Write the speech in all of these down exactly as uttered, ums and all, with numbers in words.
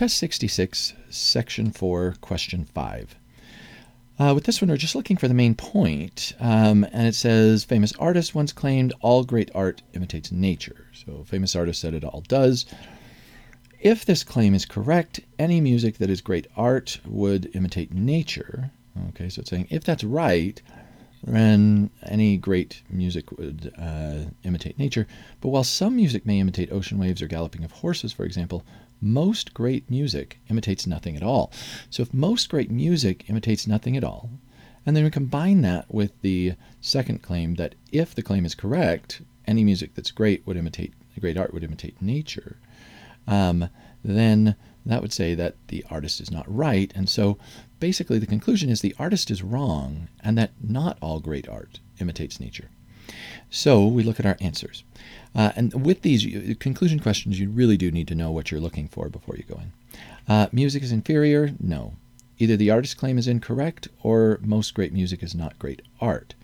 Test sixty-six, Section four, Question five. Uh, with this one, we're just looking for the main point, um, and it says, famous artist once claimed all great art imitates nature. So famous artist said it all does. If this claim is correct, any music that is great art would imitate nature. Okay, so it's saying if that's right, then any great music would uh, imitate nature. But while some music may imitate ocean waves or galloping of horses, for example, most great music imitates nothing at all. So if most great music imitates nothing at all, and then we combine that with the second claim that if the claim is correct, any music that's great would imitate, great art would imitate nature, um, then that would say that the artist is not right. And so basically the conclusion is the artist is wrong and that not all great art imitates nature. So we look at our answers. Uh, and with these you, conclusion questions, you really do need to know what you're looking for before you go in. Uh, music is inferior? No. Either the artist's claim is incorrect or most great music is not great art.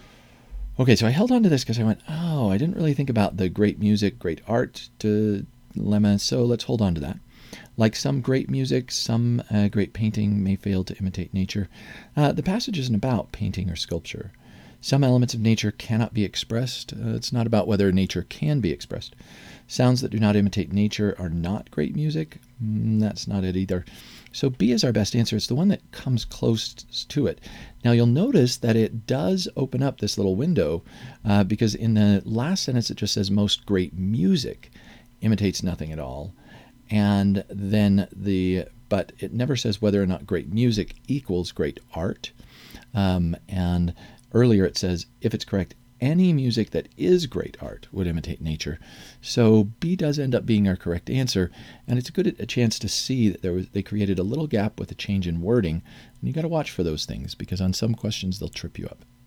Okay, so I held on to this because I went, oh, I didn't really think about the great music, great art dilemma, so let's hold on to that. Like some great music, some uh, great painting may fail to imitate nature. Uh, the passage isn't about painting or sculpture. Some elements of nature cannot be expressed. Uh, it's not about whether nature can be expressed. Sounds that do not imitate nature are not great music. Mm, that's not it either. So B is our best answer. It's the one that comes close to it. Now you'll notice that it does open up this little window uh, because in the last sentence it just says most great music imitates nothing at all. And then the, but it never says whether or not great music equals great art. Um, and earlier it says, if it's correct, any music that is great art would imitate nature. So B does end up being our correct answer, and it's a good a chance to see that there was they created a little gap with a change in wording, and you got to watch for those things because on some questions they'll trip you up.